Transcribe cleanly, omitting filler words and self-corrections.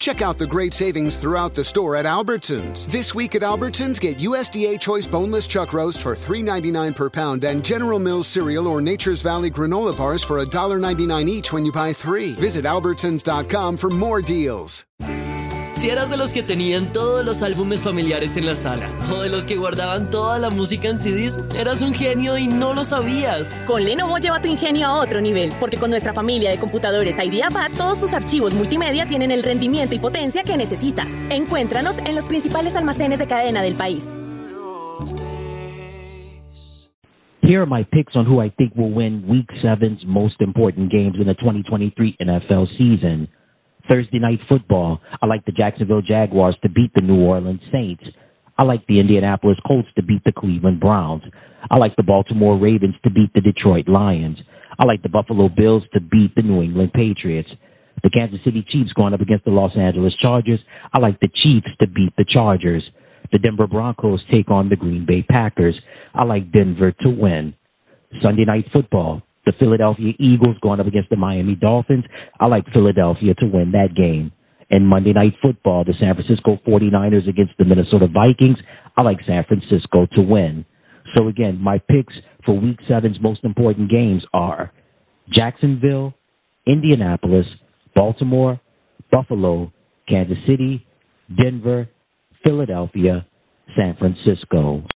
Check out the great savings throughout the store at Albertsons. This week at Albertsons, get USDA Choice Boneless Chuck Roast for $3.99 per pound and General Mills cereal or Nature's Valley granola bars for $1.99 each when you buy 3. Visit Albertsons.com for more deals. Si eras de los que tenían todos los álbumes familiares en la sala o de los que guardaban toda la música en CDs, eras un genio y no lo sabías. Con Lenovo lleva tu ingenio a otro nivel, porque con nuestra familia de computadores IdeaPad, todos tus archivos multimedia tienen el rendimiento y potencia que necesitas. Encuéntranos en los principales almacenes de cadena del país. Here are my picks on who I think will win Week 7's most important games in the 2023 NFL season. Thursday Night Football, I like the Jacksonville Jaguars to beat the New Orleans Saints. I like the Indianapolis Colts to beat the Cleveland Browns. I like the Baltimore Ravens to beat the Detroit Lions. I like the Buffalo Bills to beat the New England Patriots. The Kansas City Chiefs going up against the Los Angeles Chargers. I like the Chiefs to beat the Chargers. The Denver Broncos take on the Green Bay Packers. I like Denver to win. Sunday Night Football, the Philadelphia Eagles going up against the Miami Dolphins. I like Philadelphia to win that game. And Monday Night Football, the San Francisco 49ers against the Minnesota Vikings. I like San Francisco to win. So again, my picks for Week 7's most important games are Jacksonville, Indianapolis, Baltimore, Buffalo, Kansas City, Denver, Philadelphia, San Francisco.